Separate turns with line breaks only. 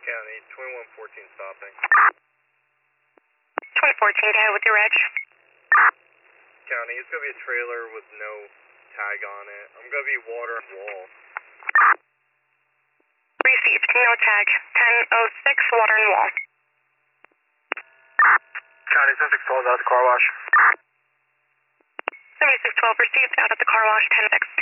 County, 2114 stopping.
2014, go ahead with your reg.
County, it's going to be a trailer with no tag on it. I'm going to be water and wall.
Received, no tag. 1006, water and wall.
County, 7612 out at the car wash.
7612 received, out at the car wash, 10 6.